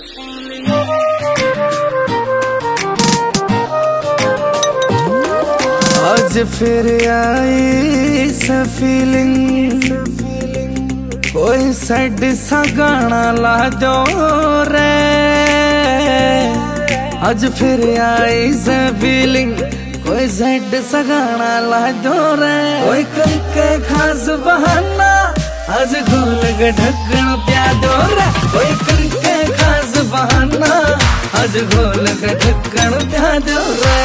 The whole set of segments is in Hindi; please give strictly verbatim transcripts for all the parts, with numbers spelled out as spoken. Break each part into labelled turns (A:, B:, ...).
A: आज फिर आई सा फीलिंग, कोई सैड सा गाना ला दो रे। आज फिर आई सा फीलिंग, कोई सैड सा गाना ला दो रे। कोई करके खास बहाना, आज घोल के ढक्कन प्या दो रे। कोई करके खास बहाना, आज घोल के ढक्कन प्या दो रे।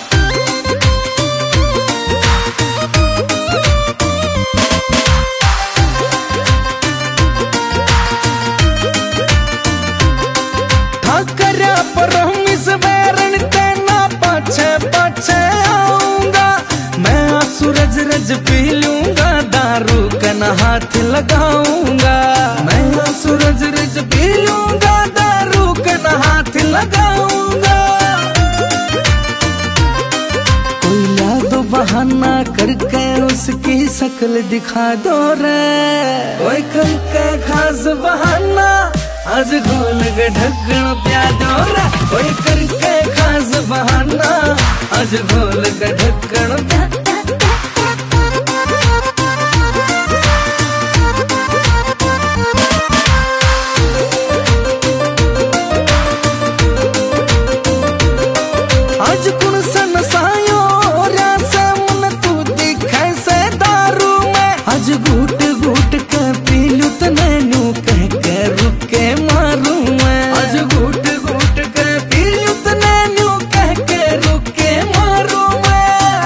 A: सूरज रज पी लूंगा, दारू का न हाथ लगाऊंगा। मैं सूरज रज पी लूंगा, दारू का न हाथ लगाऊंगा। कोई ला दो बहाना करके उसकी शक्ल दिखा दो रे। कोई करके खास बहाना, आज घोल के ढक्कन प्या दो रे। कोई करके खास बहाना, आज घोल के ढक्कन प्या। आज कुन सन सायो रासा मन तू दिखे से दारू में। आज घूट घूट के पीलू तो नैनू कह के रुक के मारू मैं। आज घूट घूट के पीलू तो नैनू कह के रुक के मारू मैं।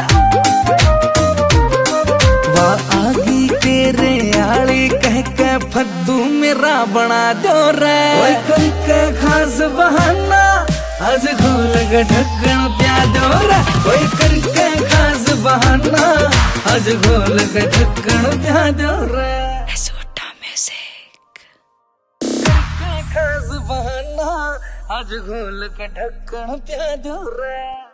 A: वाह आगी तेरे आली कह के फद्दू मेरा बना दो रे। कोई करके खास बहाना, आज घोल के ढक्कन प्या दो रे। कोई करके खास बहाना, आज घोल के ढक्कन प्या दो रे। करके खास बहाना, आज घोल के ढक्कन प्या दो रे।